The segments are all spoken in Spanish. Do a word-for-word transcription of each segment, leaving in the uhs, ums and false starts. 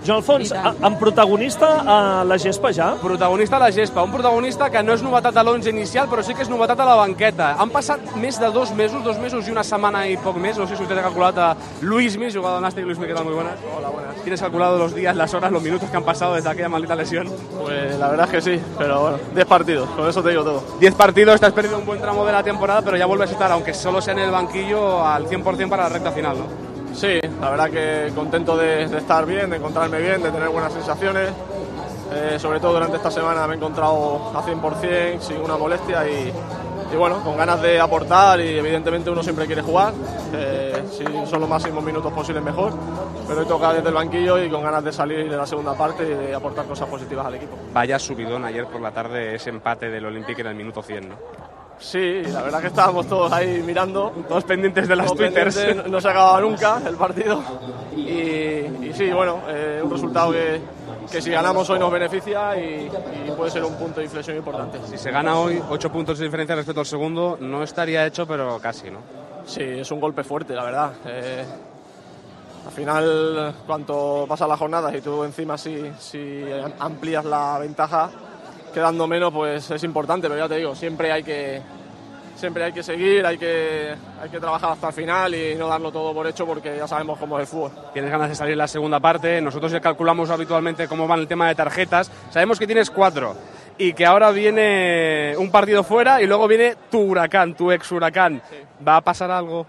Joan Alfons, amb protagonista a la gespa ja? Protagonista a la gespa, un protagonista que no és novetat a l'onze inicial, però sí que és novetat a la banqueta. Han passat més de dos mesos, dos mesos i una setmana i poc més. No sé si usted ha calculat a Luismi, jugador Nàstic. Luismi, ¿qué tal? Muy buenas. Hola, buenas. ¿Tienes calculado los días, las horas, los minutos que han pasado desde aquella maldita lesión? Pues la verdad es que sí, pero bueno, diez partidos, con eso te digo todo. diez partidos, te has perdido un buen tramo de la temporada, pero ya vuelves a estar, aunque solo sea en el banquillo, al cien por cien para la recta final, ¿no? Sí, la verdad que contento de, de estar bien, de encontrarme bien, de tener buenas sensaciones. Eh, sobre todo durante esta semana me he encontrado a cien por cien, sin una molestia y, y bueno, con ganas de aportar y evidentemente uno siempre quiere jugar. Eh, si son los máximos minutos posibles mejor, pero hoy toca desde el banquillo y con ganas de salir de la segunda parte y de aportar cosas positivas al equipo. Vaya subidón ayer por la tarde ese empate del Olympique en el minuto cien, ¿no? Sí, la verdad que estábamos todos ahí mirando, todos pendientes de las twitters. Pendientes, no se acababa nunca el partido y, y sí, bueno, eh, un resultado que, que si ganamos hoy nos beneficia y, y puede ser un punto de inflexión importante. Si se gana hoy, ocho puntos de diferencia respecto al segundo, no estaría hecho, pero casi, ¿no? Sí, es un golpe fuerte, la verdad. Eh, al final, cuanto pasa la jornada y tú encima si, si amplías la ventaja, quedando menos, pues es importante, pero ya te digo, siempre hay que siempre hay que seguir, hay que hay que trabajar hasta el final y no darlo todo por hecho porque ya sabemos cómo es el fútbol. Tienes ganas de salir en la segunda parte, nosotros ya calculamos habitualmente cómo va el tema de tarjetas, sabemos que tienes cuatro y que ahora viene un partido fuera y luego viene tu Huracán, tu ex Huracán. Sí. ¿Va a pasar algo?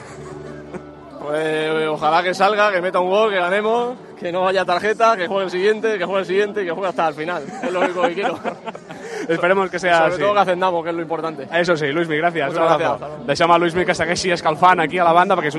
Pues ojalá que salga, que meta un gol, que ganemos, que no haya tarjeta, que juegue el siguiente, que juegue el siguiente y que juegue hasta el final. Es lo único que quiero. Esperemos que sea Sobre así. todo que ascendamos, que es lo importante. Eso sí, Luismi, gràcies. Muchas gracias. Deixem a Luismi que segueixi escalfant aquí a la banda perquè és un